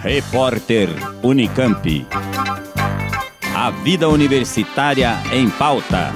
Repórter Unicamp. A vida universitária em pauta.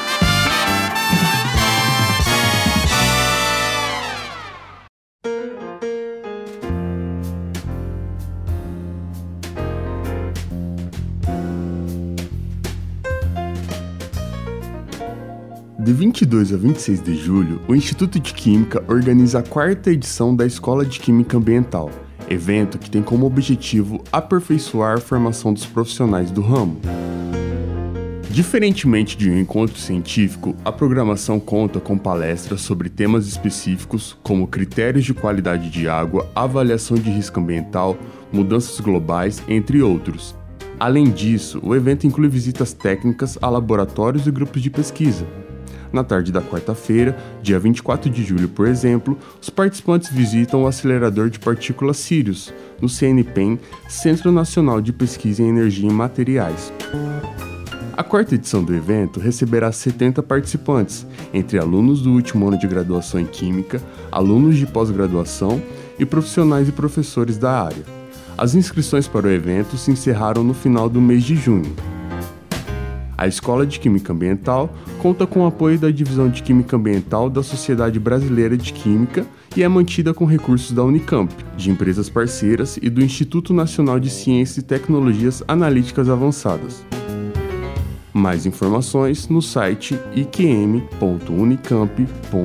De 22 a 26 de julho, o Instituto de Química organiza a 4ª edição da Escola de Química Ambiental, evento que tem como objetivo aperfeiçoar a formação dos profissionais do ramo. Diferentemente de um encontro científico, a programação conta com palestras sobre temas específicos como critérios de qualidade de água, avaliação de risco ambiental, mudanças globais, entre outros. Além disso, o evento inclui visitas técnicas a laboratórios e grupos de pesquisa. Na tarde da quarta-feira, dia 24 de julho, por exemplo, os participantes visitam o acelerador de partículas Sirius, no CNPEM, Centro Nacional de Pesquisa em Energia e Materiais. A 4ª edição do evento receberá 70 participantes, entre alunos do último ano de graduação em Química, alunos de pós-graduação e profissionais e professores da área. As inscrições para o evento se encerraram no final do mês de junho. A Escola de Química Ambiental conta com o apoio da Divisão de Química Ambiental da Sociedade Brasileira de Química e é mantida com recursos da Unicamp, de empresas parceiras e do Instituto Nacional de Ciências e Tecnologias Analíticas Avançadas. Mais informações no site iqm.unicamp.br.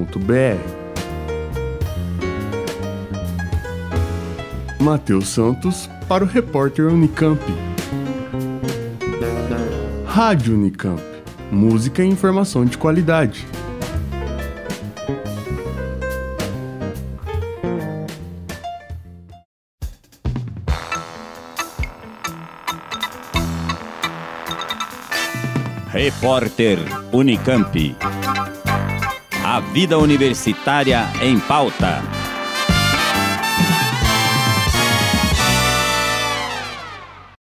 Matheus Santos para o Repórter Unicamp. Rádio Unicamp. Música e informação de qualidade. Repórter Unicamp. A vida universitária em pauta.